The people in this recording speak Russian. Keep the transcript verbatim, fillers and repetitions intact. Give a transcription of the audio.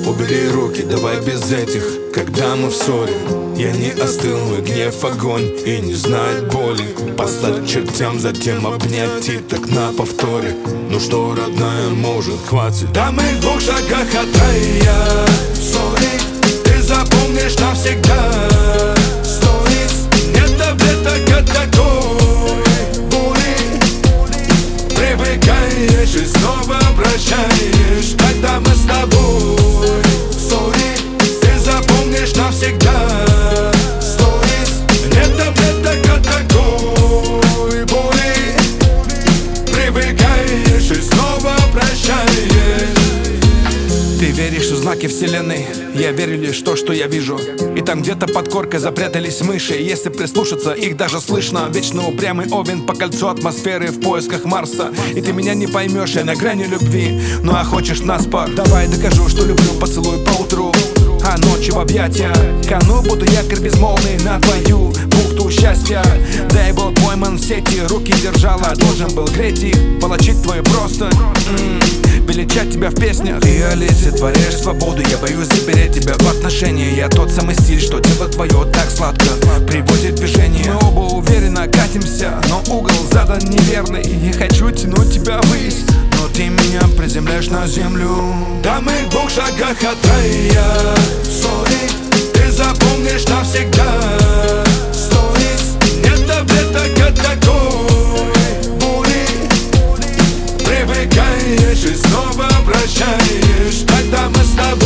Убери руки, давай без этих, когда мы в ссоре. Я не остыл, мой гнев огонь и не знает боли. Послать к чертям, затем обнять и так на повторе. Ну что, родная, может, хватит? Да мы в двух шагах от рая. Сори, ты запомнишь навсегда. Стоит, нет таблеток от такой боли. Привыкаешь и снова прощаешь, когда мы с тобой. Сори, ты запомнишь навсегда. Стоит, нет таблеток от такой боли. Привыкаешь и снова прощаешь. Ты веришь в знаки вселенной, я верю лишь в то, что я вижу. И там где-то под коркой запрятались мыши. Если прислушаться, их даже слышно. Вечно упрямый овен по кольцу атмосферы в поисках Марса. И ты меня не поймешь, я на грани любви. Ну а хочешь наспор? Давай докажу, что люблю, поцелуй по утру. А ночью в объятия кону, буду якорь безмолвный на твою бухту счастья. Да я был пойман в сети, руки держала, должен был греть их, волочить твою просто м-м, величать тебя в песнях. Ты олицетворяешь свободу, я боюсь запереть тебя в отношения. Я тот самый стиль, что тело твое так сладко приводит в движение. Мы оба уверенно катимся, но угол задан неверный. Я хочу тянуть тебя ввысь, но ты меня приземляешь на землю. Да мы в двух шагах от рая. Сори, ты запомнишь навсегда. Стоит, нет таблеток от такой боли. Привыкаешь и снова прощаешь, когда мы с тобой.